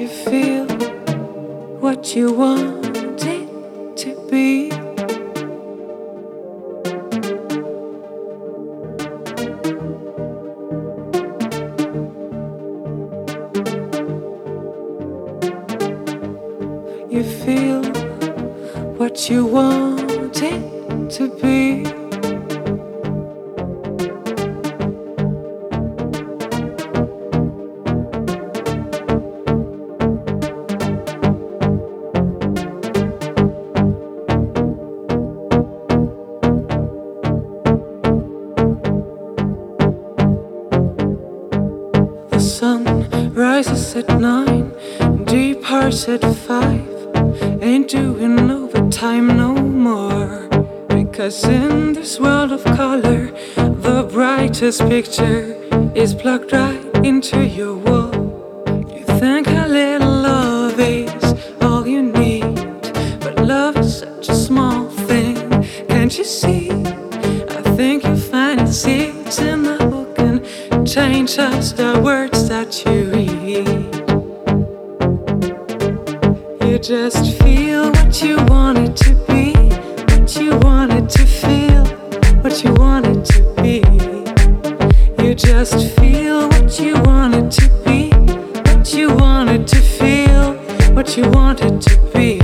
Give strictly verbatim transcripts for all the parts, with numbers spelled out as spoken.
You feel what you want it to be. You feel what you want it to be. The sun rises at nine, departs at five. Ain't doing overtime no more. Because in this world of color, the brightest picture is plugged right into your wall. You think a little love is all you need, but love is such a small thing. Can't you see? I think you find it seeds in the book and change just the words that you read. You just feel what you want it to be, what you want it to feel, what you want it to be. You just feel what you want it to be, what you want it to feel, what you want it to be.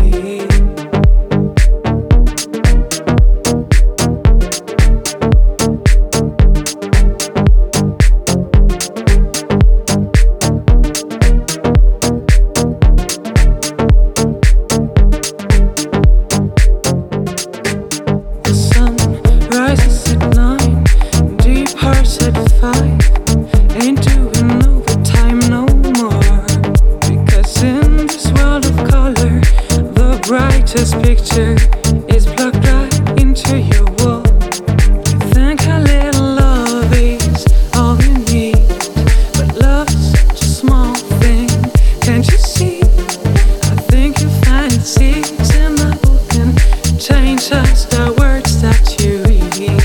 Brightest picture is plugged right into your wall. You think a little love is all you need, but love is such a small thing. Can't you see? I think you find it seeds in the book and change just the words that you read.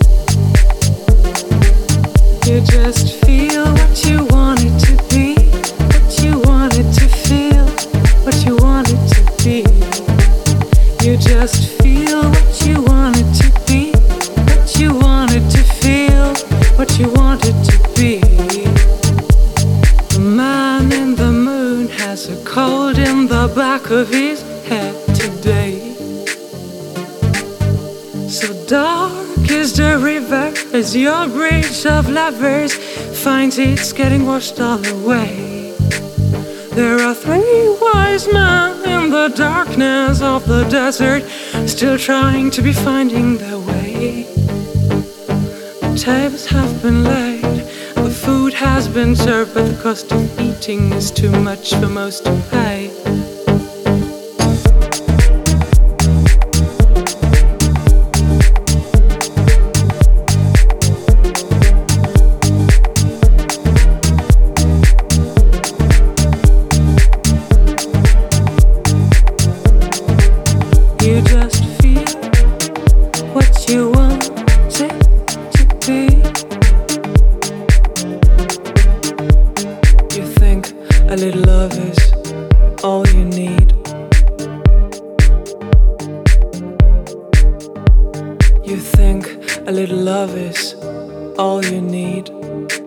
You just feel what you want it to be, what you want it to feel, what you want it to be. You just feel what you want it to be, what you want it to feel, what you want it to be. The man in the moon has a cold in the back of his head today. So dark is the river as your bridge of lovers finds it's getting washed all away. There are three wise men in the darkness of the desert, still trying to be finding their way. The tables have been laid, the food has been served, but the cost of eating is too much for most to pay. You just feel what you want it to be. You think a little love is all you need. You think a little love is all you need.